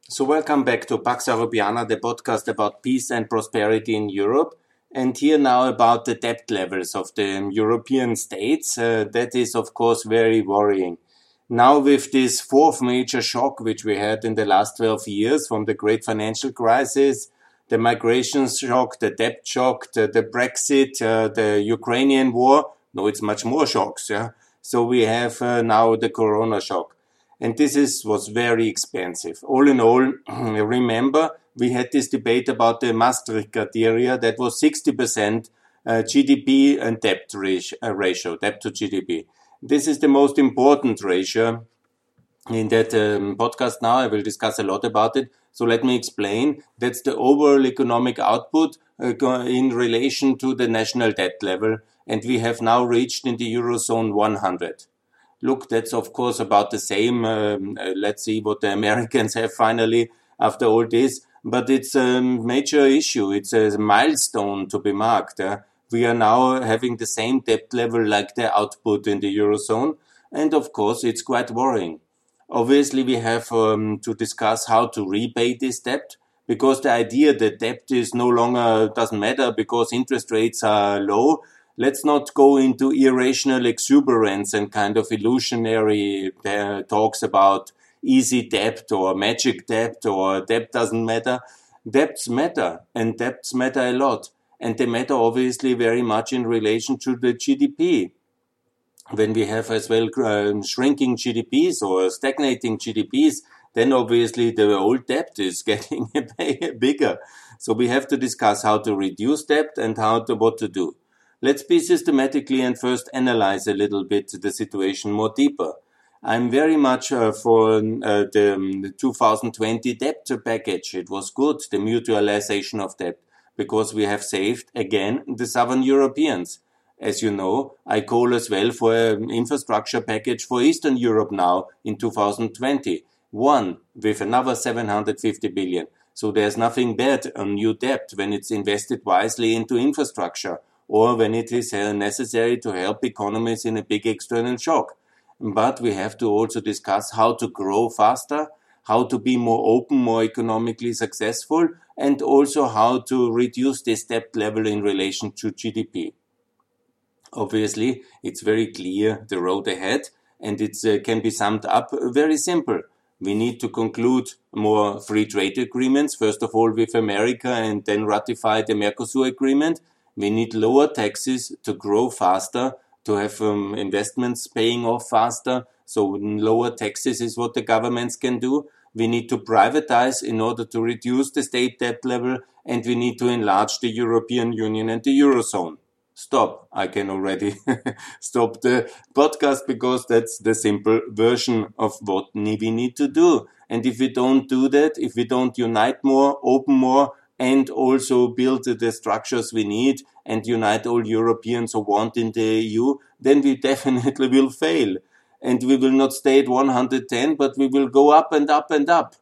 So welcome back to Pax Europiana, the podcast about peace and prosperity in Europe. And here now about the debt levels of the European states. That is, of course, very worrying. Now with this fourth major shock, which we had in the last 12 years from the great financial crisis, the migration shock, the debt shock, the Brexit, the Ukrainian war. No, it's much more shocks. Yeah. So we have now the Corona shock. And was very expensive. All in all, remember, we had this debate about the Maastricht criteria that was 60% GDP and debt ratio, debt to GDP. This is the most important ratio in that podcast now. I will discuss a lot about it. So let me explain. That's the overall economic output in relation to the national debt level. And we have now reached in the Eurozone 100. Look, that's of course about the same. Let's see what the Americans have finally after all this. But it's a major issue. It's a milestone to be marked. We are now having the same debt level like the output in the Eurozone. And of course, it's quite worrying. Obviously, we have to discuss how to repay this debt, because the idea that debt is no longer doesn't matter because interest rates are low. Let's not go into irrational exuberance and kind of illusionary talks about easy debt or magic debt or debt doesn't matter. Debts matter, and debts matter a lot. And they matter obviously very much in relation to the GDP. When we have as well shrinking GDPs or stagnating GDPs, then obviously the old debt is getting bigger. So we have to discuss how to reduce debt and what to do. Let's be systematically and first analyze a little bit the situation more deeper. I'm very much for the 2020 debt package. It was good, the mutualization of debt, because we have saved, again, the Southern Europeans. As you know, I call as well for an infrastructure package for Eastern Europe now in 2020. One, with another 750 billion. So there's nothing bad on new debt when it's invested wisely into infrastructure, or when it is necessary to help economies in a big external shock. But we have to also discuss how to grow faster, how to be more open, more economically successful, and also how to reduce this debt level in relation to GDP. Obviously, it's very clear the road ahead, and it can be summed up very simple. We need to conclude more free trade agreements, first of all with America, and then ratify the Mercosur agreement. We need lower taxes to grow faster, to have investments paying off faster. So lower taxes is what the governments can do. We need to privatize in order to reduce the state debt level, and we need to enlarge the European Union and the Eurozone. Stop. I can already stop the podcast because that's the simple version of what we need to do. And if we don't do that, if we don't unite more, open more, and also build the structures we need and unite all Europeans who want in the EU, then we definitely will fail. And we will not stay at 110, but we will go up and up and up.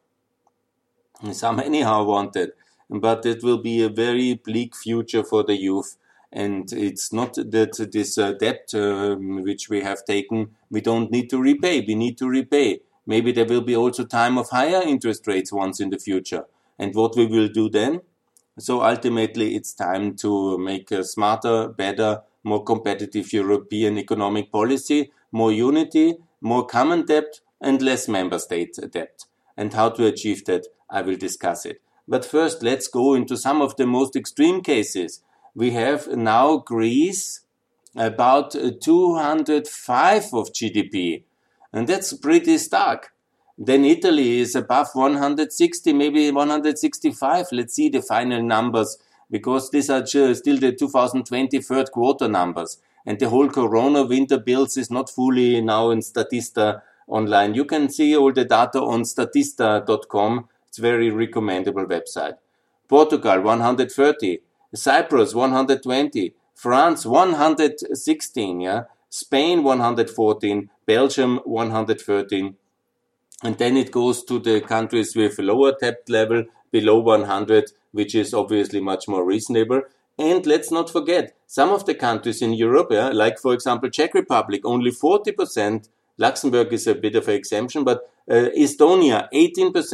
Some anyhow want it. But it will be a very bleak future for the youth. And it's not that this debt which we have taken, we don't need to repay. We need to repay. Maybe there will be also time of higher interest rates once in the future. And what we will do then? So ultimately, it's time to make a smarter, better, more competitive European economic policy, more unity, more common debt, and less member state debt. And how to achieve that, I will discuss it. But first, let's go into some of the most extreme cases. We have now Greece about 205 of GDP. And that's pretty stark. Then Italy is above 160, maybe 165. Let's see the final numbers, because these are still the 2020 third quarter numbers. And the whole Corona winter bills is not fully now in Statista online. You can see all the data on statista.com. It's a very recommendable website. Portugal, 130. Cyprus, 120. France, 116. Yeah. Spain, 114. Belgium, 113. And then it goes to the countries with lower debt level, below 100, which is obviously much more reasonable. And let's not forget, some of the countries in Europe, like for example Czech Republic, only 40%. Luxembourg is a bit of an exemption, but Estonia, 18%.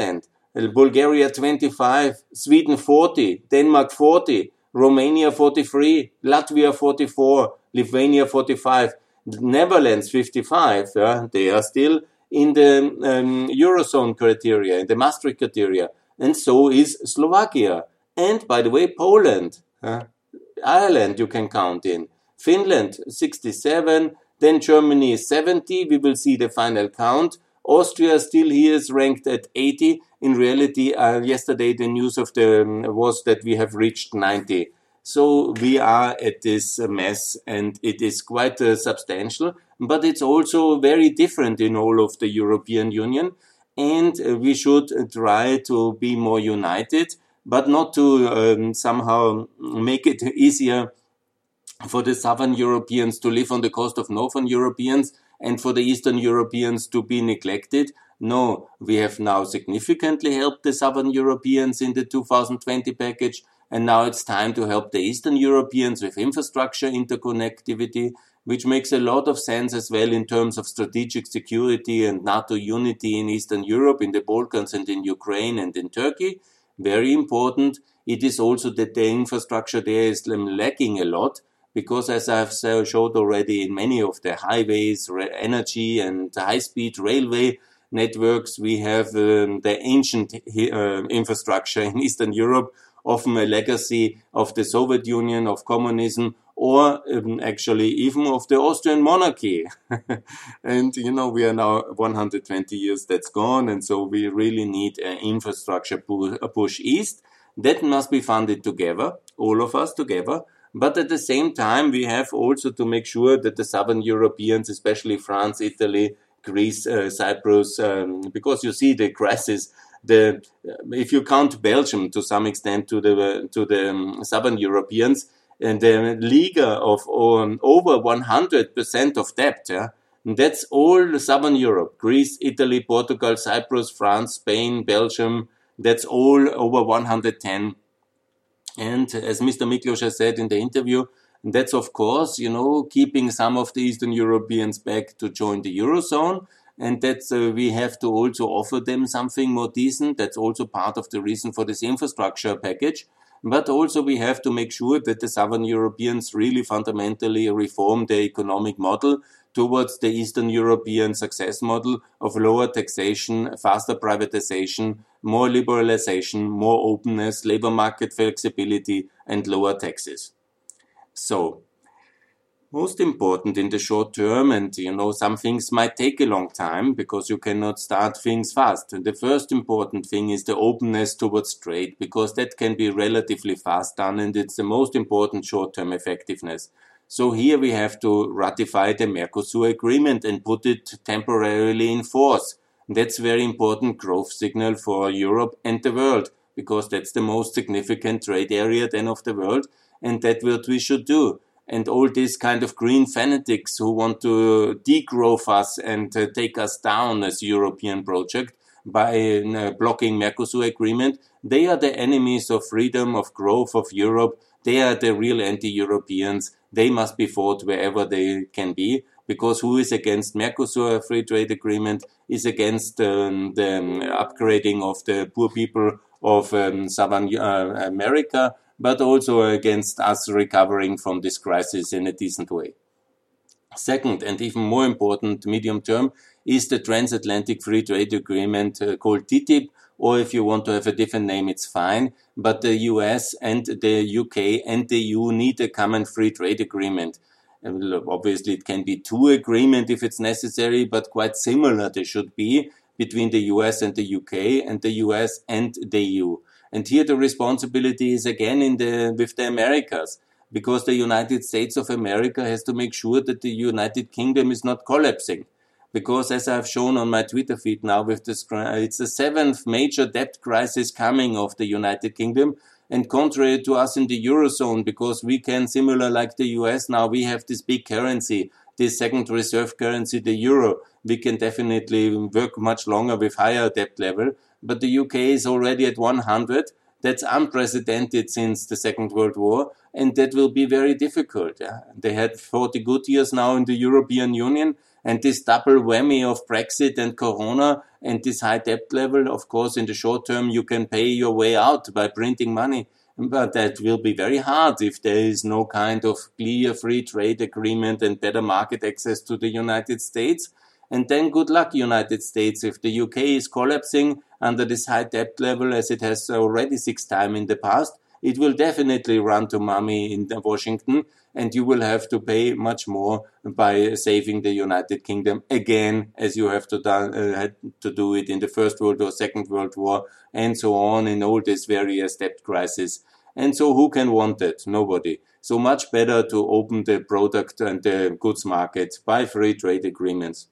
Bulgaria 25, Sweden 40, Denmark 40, Romania 43, Latvia 44, Lithuania 45, Netherlands 55. They are still in the Eurozone criteria, in the Maastricht criteria, and so is Slovakia. And by the way, Poland, Ireland you can count in, Finland 67, then Germany 70. We will see the final count. Austria still here is ranked at 80. In reality, yesterday the news of was that we have reached 90. So we are at this mess, and it is quite substantial, but it's also very different in all of the European Union, and we should try to be more united, but not to somehow make it easier for the Southern Europeans to live on the cost of Northern Europeans and for the Eastern Europeans to be neglected. No, we have now significantly helped the Southern Europeans in the 2020 package, and now it's time to help the Eastern Europeans with infrastructure interconnectivity, which makes a lot of sense as well in terms of strategic security and NATO unity in Eastern Europe, in the Balkans and in Ukraine and in Turkey. Very important. It is also that the infrastructure there is lacking a lot, because as I've showed already in many of the highways, energy and high-speed railway networks, we have the ancient infrastructure in Eastern Europe, often a legacy of the Soviet Union, of communism, or actually even of the Austrian monarchy. And, we are now 120 years that's gone, and so we really need an infrastructure push east. That must be funded together, all of us together. But at the same time, we have also to make sure that the Southern Europeans, especially France, Italy, Greece, Cyprus, because you see the crisis, if you count Belgium to some extent to the Southern Europeans, and the league of over 100% of debt, that's all Southern Europe: Greece, Italy, Portugal, Cyprus, France, Spain, Belgium. That's all over 110. And as Mr. Miklos has said in the interview, that's of course, keeping some of the Eastern Europeans back to join the Eurozone. And that's we have to also offer them something more decent. That's also part of the reason for this infrastructure package. But also we have to make sure that the Southern Europeans really fundamentally reform their economic model towards the Eastern European success model of lower taxation, faster privatization, more liberalization, more openness, labor market flexibility, and lower taxes. So, most important in the short term, and some things might take a long time because you cannot start things fast. The first important thing is the openness towards trade, because that can be relatively fast done, and it's the most important short-term effectiveness. So here we have to ratify the Mercosur agreement and put it temporarily in force. That's a very important growth signal for Europe and the world, because that's the most significant trade area then of the world, and that's what we should do. And all these kind of green fanatics who want to degrowth us and take us down as European project by blocking Mercosur agreement, they are the enemies of freedom, of growth, of Europe. They are the real anti-Europeans. They must be fought wherever they can be, because who is against Mercosur free trade agreement is against the upgrading of the poor people of Southern America, but also against us recovering from this crisis in a decent way. Second, and even more important medium term, is the transatlantic free trade agreement called TTIP, or if you want to have a different name, it's fine. But the US and the UK and the EU need a common free trade agreement. Obviously, it can be two agreements if it's necessary, but quite similar they should be between the US and the UK and the US and the EU. And here the responsibility is again with the Americas, because the United States of America has to make sure that the United Kingdom is not collapsing. Because as I've shown on my Twitter feed now, it's the seventh major debt crisis coming of the United Kingdom. And contrary to us in the Eurozone, because we can, similar like the US now, we have this big currency, this second reserve currency, the euro. We can definitely work much longer with higher debt level. But the UK is already at 100. That's unprecedented since the Second World War, and that will be very difficult. They had 40 good years now in the European Union, And this double whammy of Brexit and Corona and this high debt level, of course, in the short term, you can pay your way out by printing money. But that will be very hard if there is no kind of clear free trade agreement and better market access to the United States. And then good luck, United States. If the UK is collapsing under this high debt level, as it has already 6 times in the past, it will definitely run to mommy in Washington, and you will have to pay much more by saving the United Kingdom again, as you have to had to do it in the First World War, Second World War, and so on, in all these various debt crises. And so who can want it? Nobody. So much better to open the product and the goods market by free trade agreements.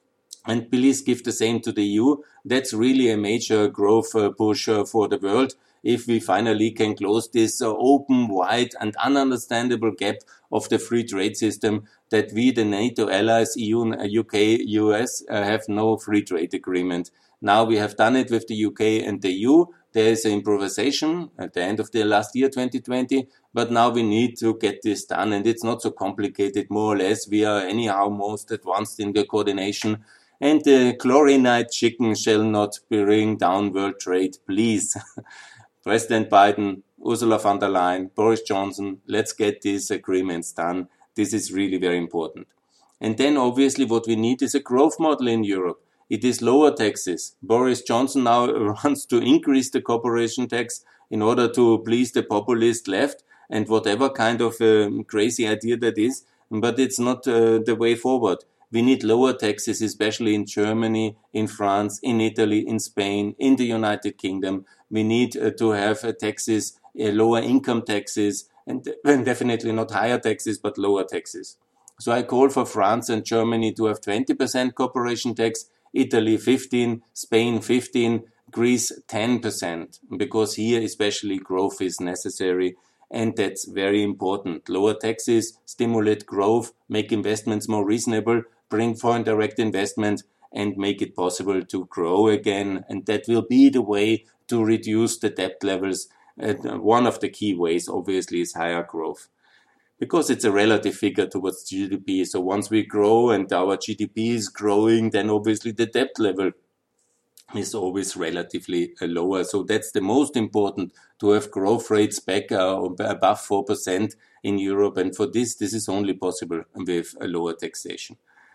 And please give the same to the EU. That's really a major growth push for the world. If we finally can close this open, wide and ununderstandable gap of the free trade system that we, the NATO allies, EU, UK, US, have no free trade agreement. Now we have done it with the UK and the EU. There is an improvisation at the end of the last year, 2020, but now we need to get this done, and it's not so complicated, more or less. We are anyhow most advanced in the coordination, and the chlorinite chicken shall not bring down world trade, please. President Biden, Ursula von der Leyen, Boris Johnson, let's get these agreements done. This is really very important. And then obviously what we need is a growth model in Europe. It is lower taxes. Boris Johnson now wants to increase the corporation tax in order to please the populist left and whatever kind of crazy idea that is, but it's not the way forward. We need lower taxes, especially in Germany, in France, in Italy, in Spain, in the United Kingdom. We need to have taxes, lower income taxes, and definitely not higher taxes, but lower taxes. So I call for France and Germany to have 20% corporation tax, Italy 15%, Spain 15%, Greece 10%, because here especially growth is necessary. And that's very important. Lower taxes stimulate growth, make investments more reasonable, bring foreign direct investment, and make it possible to grow again. And that will be the way to reduce the debt levels. One of the key ways, obviously, is higher growth, because it's a relative figure towards GDP. So once we grow and our GDP is growing, then obviously the debt level is always relatively lower. So that's the most important, to have growth rates back above 4% in Europe. And for this is only possible with a lower taxation.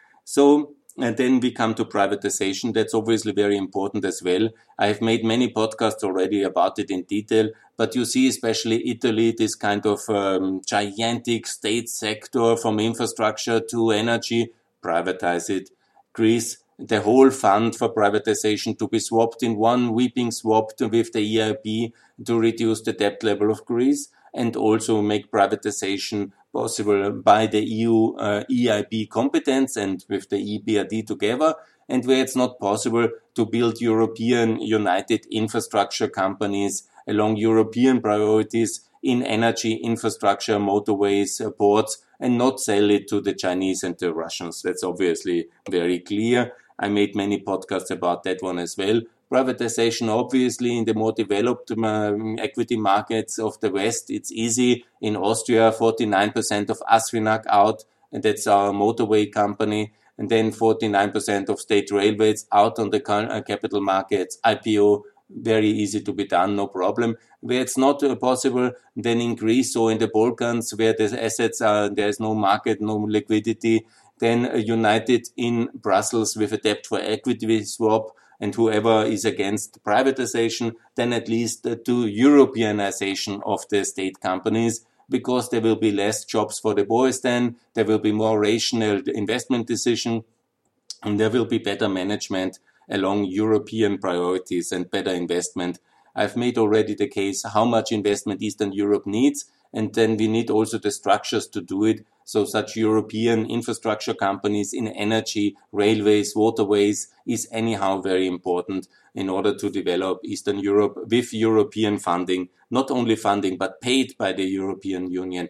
So, and then we come to privatization. That's obviously very important as well. I've made many podcasts already about it in detail, but you see, especially Italy, this kind of gigantic state sector from infrastructure to energy, privatize it. Greece, the whole fund for privatization to be swapped in one weeping swap with the EIB to reduce the debt level of Greece, and also make privatization possible by the EU EIB competence and with the EBRD together, and where it's not possible to build European united infrastructure companies along European priorities in energy, infrastructure, motorways, ports, and not sell it to the Chinese and the Russians. That's obviously very clear. I made many podcasts about that one as well. Privatization, obviously, in the more developed equity markets of the West, it's easy. In Austria, 49% of ASFINAG out, and that's our motorway company. And then 49% of state railways out on the capital markets, IPO, very easy to be done, no problem. Where it's not possible, then in Greece or in the Balkans, where the assets are, there's no market, no liquidity, then united in Brussels with a debt for equity swap, and whoever is against privatization, then at least do Europeanization of the state companies, because there will be less jobs for the boys then, there will be more rational investment decision, and there will be better management along European priorities and better investment. I've made already the case how much investment Eastern Europe needs, and then we need also the structures to do it. So such European infrastructure companies in energy, railways, waterways is anyhow very important in order to develop Eastern Europe with European funding, not only funding, but paid by the European Union,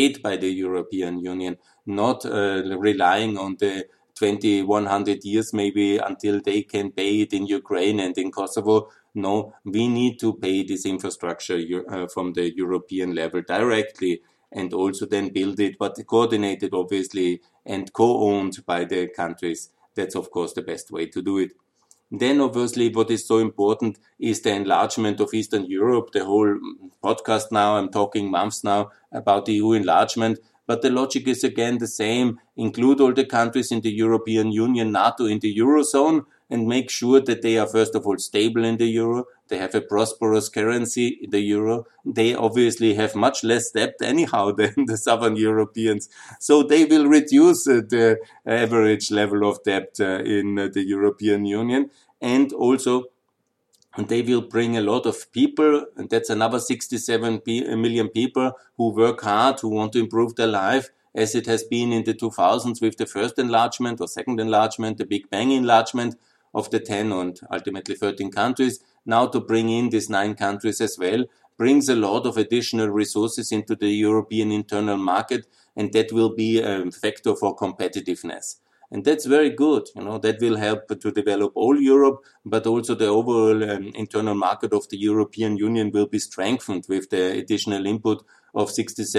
not relying on the 100 years maybe until they can pay it in Ukraine and in Kosovo. No, we need to pay this infrastructure from the European level directly. and also then build it, but coordinated obviously and co-owned by the countries. That's of course the best way to do it. Then obviously what is so important is the enlargement of Eastern Europe. The whole podcast now, I'm talking months now about the EU enlargement, but the logic is again the same. Include all the countries in the European Union, NATO, in the Eurozone, and make sure that they are first of all stable in the euro. They have a prosperous currency, the euro. They obviously have much less debt anyhow than the Southern Europeans. So they will reduce the average level of debt in the European Union. And also they will bring a lot of people, and that's another 67 million people who work hard, who want to improve their life, as it has been in the 2000s with the first enlargement or second enlargement, the Big Bang enlargement of the 10 and ultimately 13 countries. Now to bring in these 9 countries as well brings a lot of additional resources into the European internal market, and that will be a factor for competitiveness. And that's very good. That will help to develop all Europe, but also the overall internal market of the European Union will be strengthened with the additional input of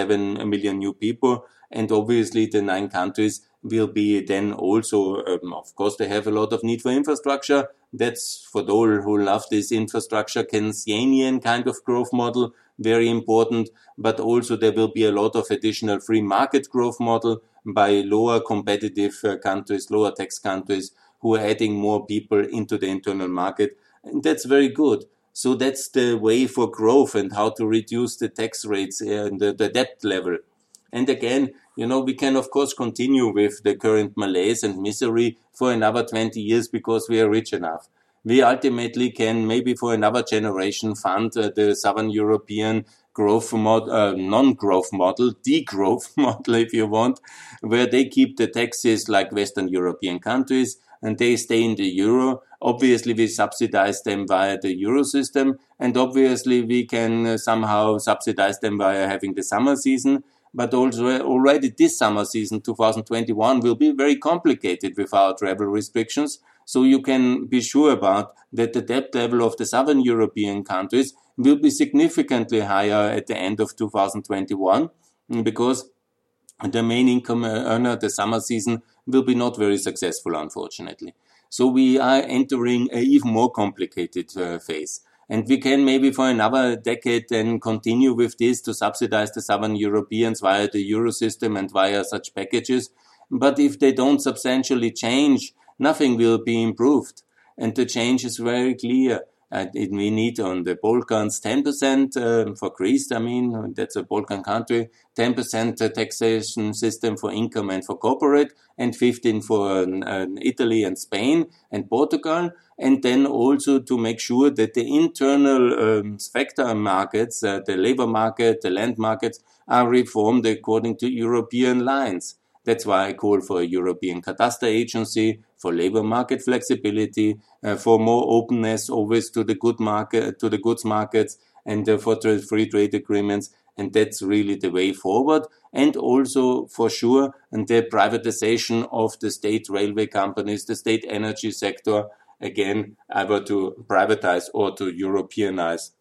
67 million new people. And obviously the 9 countries will be then also, of course, they have a lot of need for infrastructure. That's for those who love this infrastructure Keynesian kind of growth model, very important. But also there will be a lot of additional free market growth model by lower competitive countries, lower tax countries who are adding more people into the internal market. And that's very good. So that's the way for growth and how to reduce the tax rates and the debt level. And again, we can of course continue with the current malaise and misery for another 20 years because we are rich enough. We ultimately can maybe for another generation fund the Southern European growth model, non-growth model, degrowth model if you want, where they keep the taxes like Western European countries and they stay in the euro. Obviously, we subsidize them via the euro system, and obviously we can somehow subsidize them via having the summer season. But also already this summer season, 2021, will be very complicated with our travel restrictions. So you can be sure about that the debt level of the Southern European countries will be significantly higher at the end of 2021 because the main income earner, the summer season, will be not very successful, unfortunately. So we are entering an even more complicated phase. And we can maybe for another decade then continue with this to subsidize the Southern Europeans via the euro system and via such packages. But if they don't substantially change, nothing will be improved. And the change is very clear. We need on the Balkans 10% for Greece, that's a Balkan country, 10% taxation system for income and for corporate, and 15% for Italy and Spain and Portugal. And then also to make sure that the internal sector markets, the labor market, the land markets, are reformed according to European lines. That's why I call for a European cadastre agency, for labor market flexibility, for more openness always to the goods markets, and for free trade agreements. And that's really the way forward. And also, for sure, the privatization of the state railway companies, the state energy sector, again, either to privatize or to Europeanize.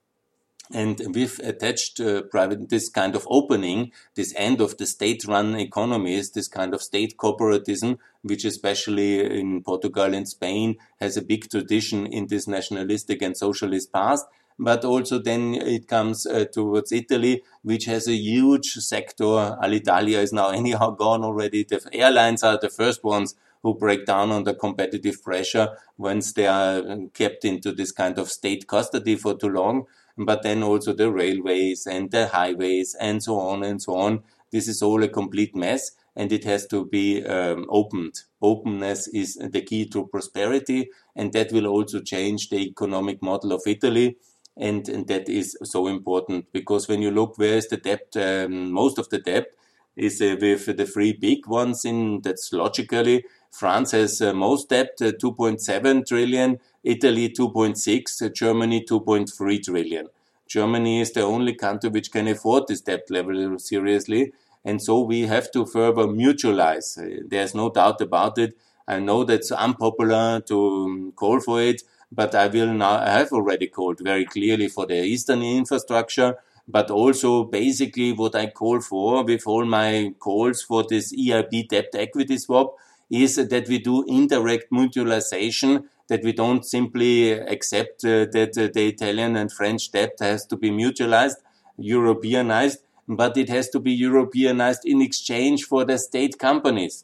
And with attached this kind of opening, this end of the state-run economies, this kind of state corporatism, which especially in Portugal and Spain has a big tradition in this nationalistic and socialist past. But also then it comes towards Italy, which has a huge sector. Alitalia is now anyhow gone already. The airlines are the first ones who break down under competitive pressure once they are kept into this kind of state custody for too long. But then also the railways and the highways and so on and so on. This is all a complete mess and it has to be opened. Openness is the key to prosperity, and that will also change the economic model of Italy. And that is so important because when you look where is the debt, most of the debt is with the 3 big ones that's logically. France has most debt, 2.7 trillion, Italy 2.6, Germany 2.3 trillion. Germany is the only country which can afford this debt level seriously. And so we have to further mutualize. There's no doubt about it. I know that's unpopular to call for it, but I have already called very clearly for the Eastern infrastructure, but also basically what I call for with all my calls for this EIB debt equity swap is that we do indirect mutualization, that we don't simply accept that the Italian and French debt has to be mutualized, Europeanized, but it has to be Europeanized in exchange for the state companies.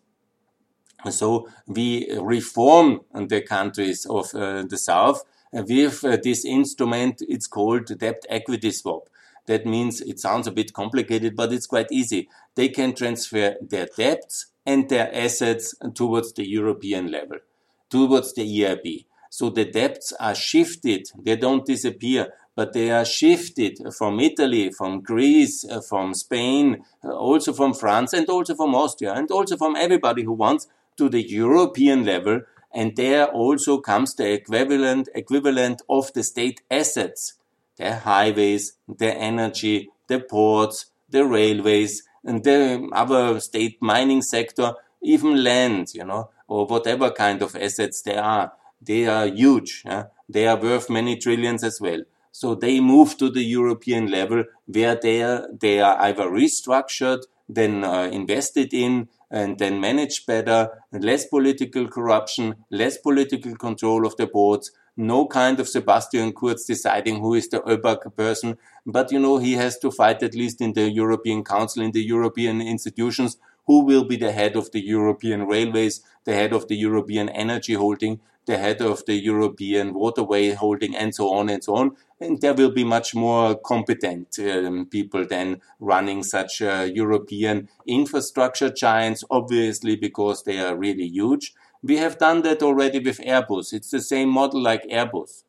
So we reform the countries of the South with this instrument. It's called debt equity swap. That means it sounds a bit complicated, but it's quite easy. They can transfer their debts and their assets towards the European level, towards the EIB. So the debts are shifted. They don't disappear, but they are shifted from Italy, from Greece, from Spain, also from France, and also from Austria, and also from everybody who wants to the European level. And there also comes the equivalent of the state assets, the highways, the energy, the ports, the railways, and the other state mining sector, even land, or whatever kind of assets there are. They are huge. They are worth many trillions as well. So they move to the European level where they are either restructured, then invested in, and then managed better, less political corruption, less political control of the boards, no kind of Sebastian Kurz deciding who is the ÖBAG person, but he has to fight at least in the European Council, in the European institutions, who will be the head of the European railways, the head of the European energy holding, the head of the European waterway holding, and so on and so on. And there will be much more competent people than running such European infrastructure giants, obviously, because they are really huge. We have done that already with Airbus. It's the same model like Airbus.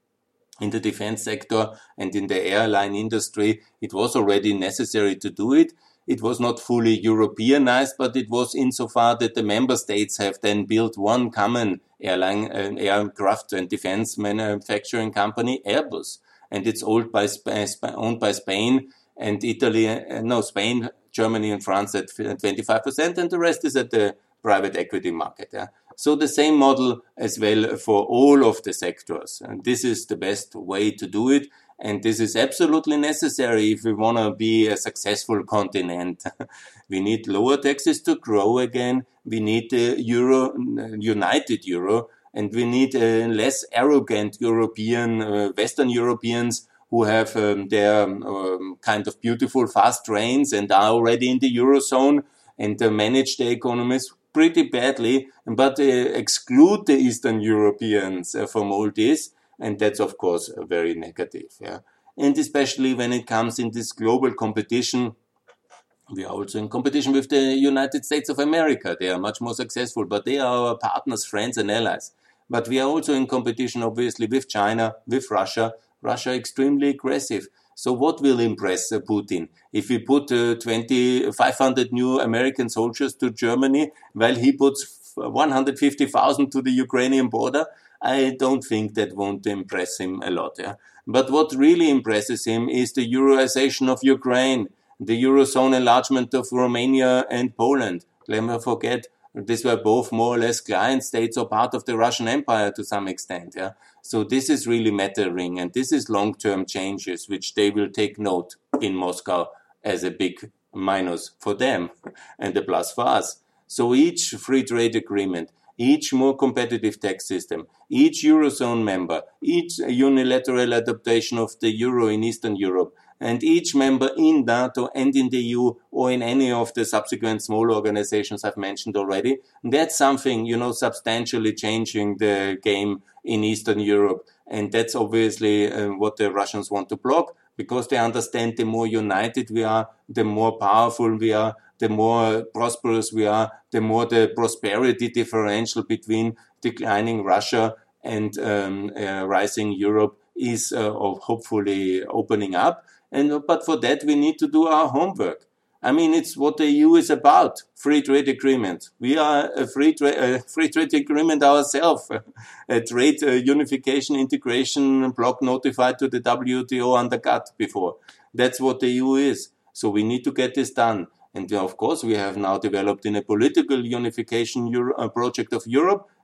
In the defense sector and in the airline industry, it was already necessary to do it. It was not fully Europeanized, but it was insofar that the member states have then built one common aircraft and defense manufacturing company, Airbus. And it's owned by Spain and Italy, Spain, Germany and France at 25%, and the rest is at the private equity market. So the same model as well for all of the sectors. And this is the best way to do it. And this is absolutely necessary if we want to be a successful continent. We need lower taxes to grow again. We need a united euro, and we need less arrogant Western Europeans who have their kind of beautiful fast trains and are already in the Eurozone and manage the economies pretty badly, but exclude the Eastern Europeans from all this. And that's, of course, very negative. And especially when it comes in this global competition, we are also in competition with the United States of America. They are much more successful, but they are our partners, friends, and allies. But we are also in competition, obviously, with China, with Russia. Russia extremely aggressive. So what will impress Putin? If we put 500 new American soldiers to Germany, while he puts 150,000 to the Ukrainian border, I don't think that won't impress him a lot. But what really impresses him is the Euroization of Ukraine, the Eurozone enlargement of Romania and Poland. Never forget, these were both more or less client states or part of the Russian Empire to some extent. So this is really mattering, and this is long-term changes which they will take note in Moscow as a big minus for them and a plus for us. So each free trade agreement, each more competitive tax system, each Eurozone member, each unilateral adaptation of the euro in Eastern Europe, and each member in NATO and in the EU or in any of the subsequent small organizations I've mentioned already, that's something, substantially changing the game in Eastern Europe. And that's obviously what the Russians want to block, because they understand the more united we are, the more powerful we are, the more prosperous we are, the more the prosperity differential between declining Russia and rising Europe is hopefully opening up. But for that, we need to do our homework. I mean, it's what the EU is about, free trade agreement. We are a free trade agreement ourselves, a trade unification integration bloc notified to the WTO under GATT before. That's what the EU is. So we need to get this done. And of course, we have now developed in a political unification project of Europe,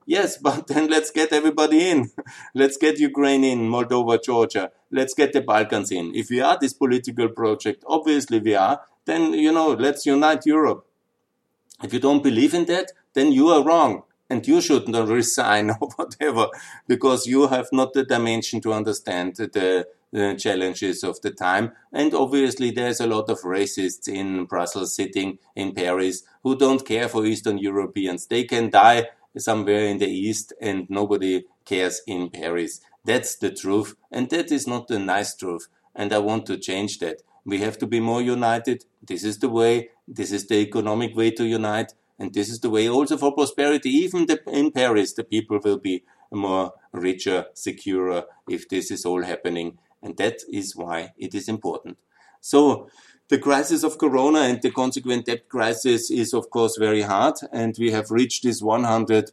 Yes, but then let's get everybody in. Let's get Ukraine in, Moldova, Georgia. Let's get the Balkans in. If we are this political project, obviously we are, then, let's unite Europe. If you don't believe in that, then you are wrong. And you should not resign or whatever, because you have not the dimension to understand the challenges of the time. And obviously there's a lot of racists in Brussels sitting in Paris who don't care for Eastern Europeans. They can die somewhere in the East and nobody cares in Paris. That's the truth. And that is not the nice truth. And I want to change that. We have to be more united. This is the way. This is the economic way to unite. And this is the way also for prosperity. Even in Paris, the people will be more richer, securer if this is all happening. And that is why it is important. So the crisis of Corona and the consequent debt crisis is, of course, very hard. And we have reached this 100%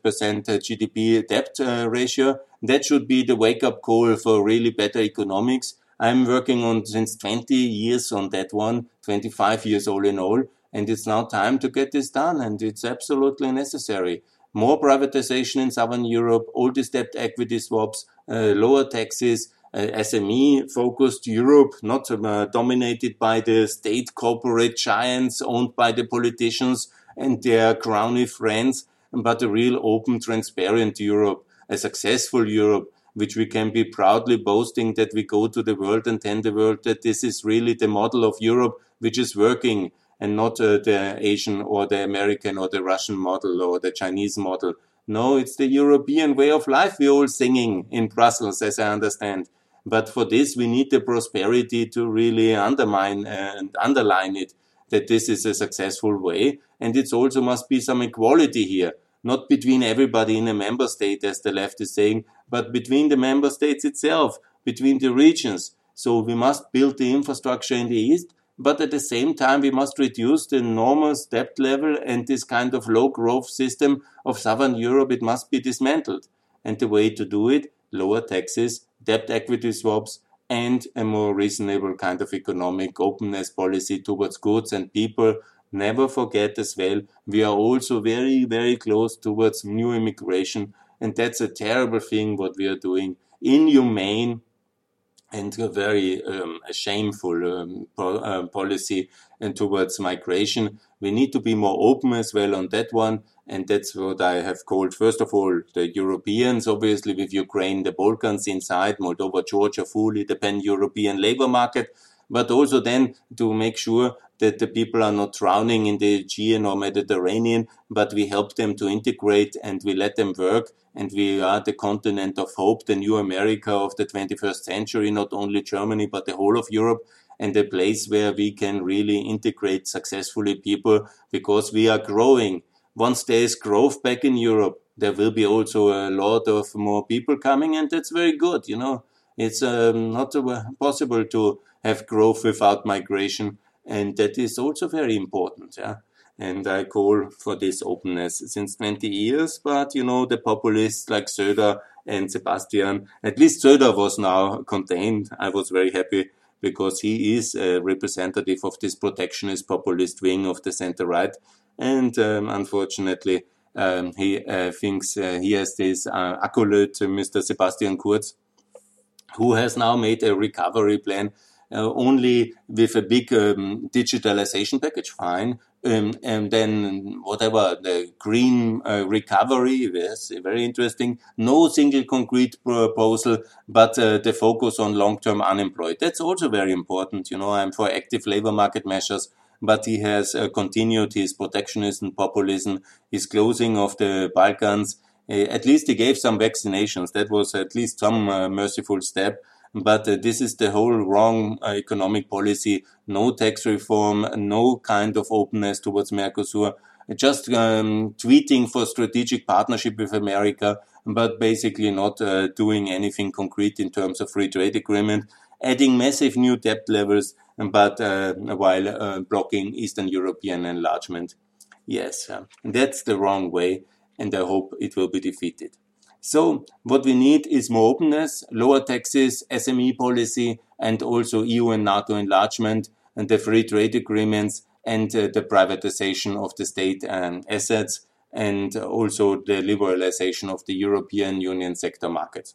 GDP debt ratio. That should be the wake-up call for really better economics. I'm working on since 20 years on that one, 25 years all in all. And it's now time to get this done, and it's absolutely necessary. More privatization in Southern Europe, all these debt equity swaps, lower taxes, SME-focused Europe, not dominated by the state corporate giants owned by the politicians and their crony friends, but a real open, transparent Europe, a successful Europe, which we can be proudly boasting that we go to the world and tell the world that this is really the model of Europe which is working, and not the Asian or the American or the Russian model or the Chinese model. No, it's the European way of life we're all singing in Brussels, as I understand. But for this, we need the prosperity to really undermine and underline it, that this is a successful way. And it also must be some equality here, not between everybody in a member state, as the left is saying, but between the member states itself, between the regions. So we must build the infrastructure in the East, but at the same time, we must reduce the enormous debt level, and this kind of low growth system of Southern Europe, it must be dismantled. And the way to do it, lower taxes, debt equity swaps, and a more reasonable kind of economic openness policy towards goods and people. Never forget as well, we are also very, very close towards new immigration, and that's a terrible thing what we are doing. Inhumane and a very shameful policy and towards migration. We need to be more open as well on that one, and that's what I have called, first of all, the Europeans, obviously with Ukraine, the Balkans inside, Moldova, Georgia, fully the pan-European labor market, but also then to make sure that the people are not drowning in the Aegean or Mediterranean, but we help them to integrate and we let them work. And we are the continent of hope, the new America of the 21st century, not only Germany, but the whole of Europe, and a place where we can really integrate successfully people because we are growing. Once there is growth back in Europe, there will be also a lot of more people coming, and that's very good, It's not possible to have growth without migration, and that is also very important, yeah. And I call for this openness since 20 years. But, the populists like Söder and Sebastian, at least Söder was now contained. I was very happy because he is a representative of this protectionist populist wing of the center-right. And unfortunately, he thinks he has this accolade, Mr. Sebastian Kurz, who has now made a recovery plan only with a big digitalization package, fine. And then whatever, the green recovery, yes, very interesting. No single concrete proposal, but the focus on long-term unemployed. That's also very important. I'm for active labor market measures, but he has continued his protectionism, populism, his closing of the Balkans. At least he gave some vaccinations. That was at least some merciful step. But this is the whole wrong economic policy. No tax reform, no kind of openness towards Mercosur. Just tweeting for strategic partnership with America, but basically not doing anything concrete in terms of free trade agreement. Adding massive new debt levels, but while blocking Eastern European enlargement. Yes, that's the wrong way, and I hope it will be defeated. So what we need is more openness, lower taxes, SME policy, and also EU and NATO enlargement, and the free trade agreements, and the privatization of the state assets. and also the liberalization of the European Union sector markets.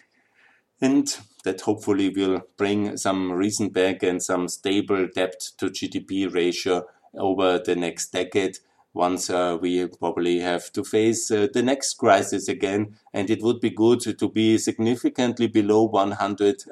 And that hopefully will bring some reason back and some stable debt to GDP ratio over the next decade, once we probably have to face the next crisis again. And it would be good to be significantly below 100%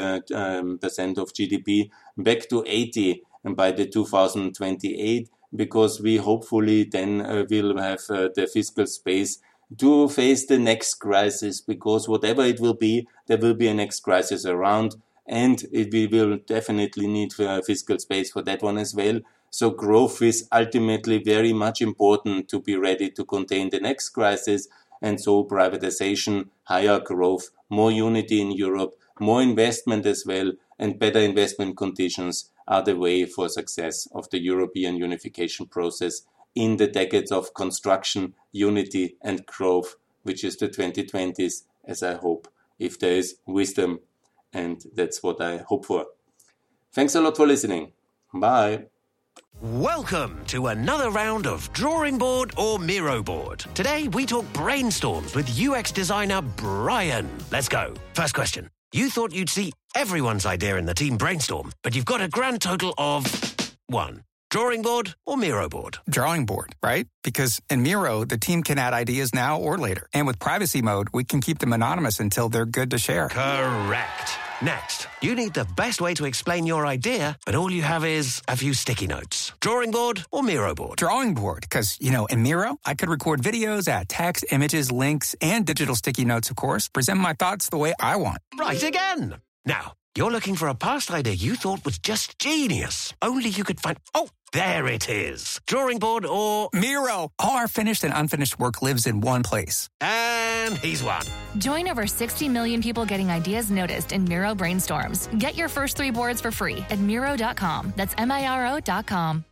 of GDP, back to 80 by the 2028, because we hopefully then will have the fiscal space to face the next crisis, because whatever it will be, there will be a next crisis around, and we will definitely need fiscal space for that one as well. So growth is ultimately very much important to be ready to contain the next crisis, and so privatization, higher growth, more unity in Europe, more investment as well, and better investment conditions are the way for success of the European unification process in the decades of construction, unity and growth, which is the 2020s, as I hope, if there is wisdom. And that's what I hope for. Thanks a lot for listening. Bye. Welcome to another round of Drawing Board or Miro Board. Today we talk brainstorms with UX designer Brian. Let's go. First question. You thought you'd see everyone's idea in the team brainstorm, but you've got a grand total of 1. Drawing board or Miro board? Drawing board, right? Because in Miro, the team can add ideas now or later. And with privacy mode, we can keep them anonymous until they're good to share. Correct. Next, you need the best way to explain your idea, but all you have is a few sticky notes. Drawing board or Miro board? Drawing board, because, in Miro, I could record videos, add text, images, links, and digital sticky notes, of course, present my thoughts the way I want. Right again. Now, you're looking for a past idea you thought was just genius. Only you could find... Oh, there it is. Drawing board or... Miro. All our finished and unfinished work lives in one place. And he's won. Join over 60 million people getting ideas noticed in Miro brainstorms. Get your first 3 boards for free at Miro.com. That's Miro.com.